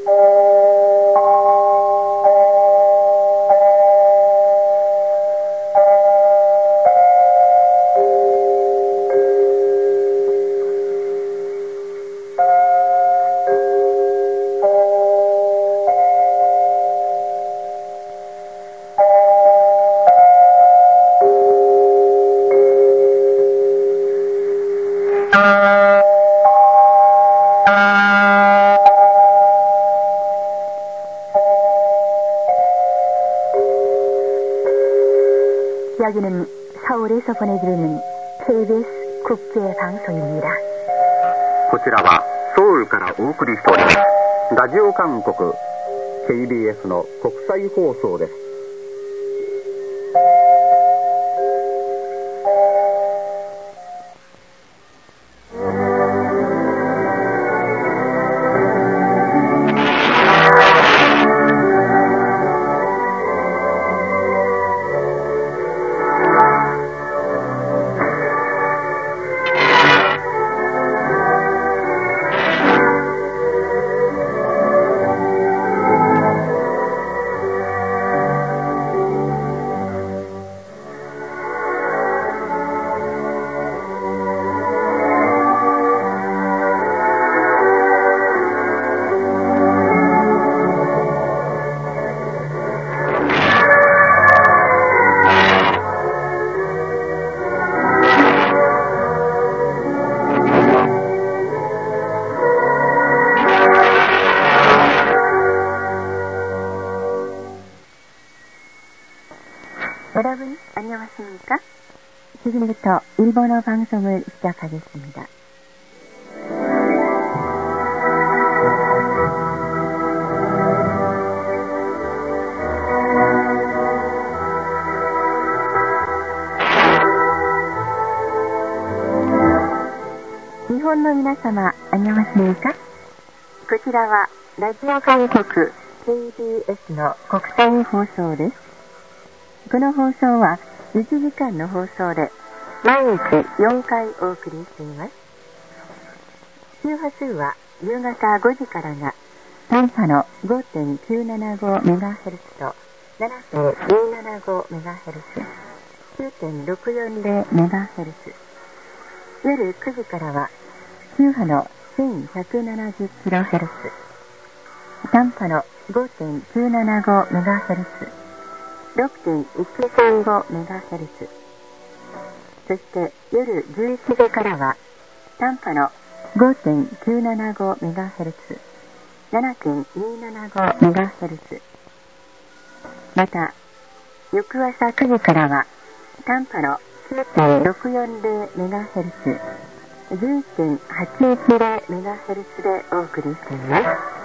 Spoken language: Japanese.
여기는 서울에서 보내드리는 KBS 국제방송입니다. こちらはソウルからお送りしておりますラジオ韓国 KBS の国際放送です。 여러분 안녕하십니까? 지금부터 일본어 방송을 시작하겠습니다. 일본의皆様 안녕하십니까? こちらはラジオ韓国 KBS の国際放送です。この放送は1時間の放送で毎日4回お送りしています。周波数は夕方5時からが短波の 5.975MHz と 7.275MHz、 9.640MHz、 夜9時からは中波の 1170kHz、 短波の 5.975MHz、6.135MHz、 そして夜11時からは短波の 5.975MHz、 7.275MHz、 また翌朝9時からは短波の 9.640MHz、 11.810MHz でお送りしています。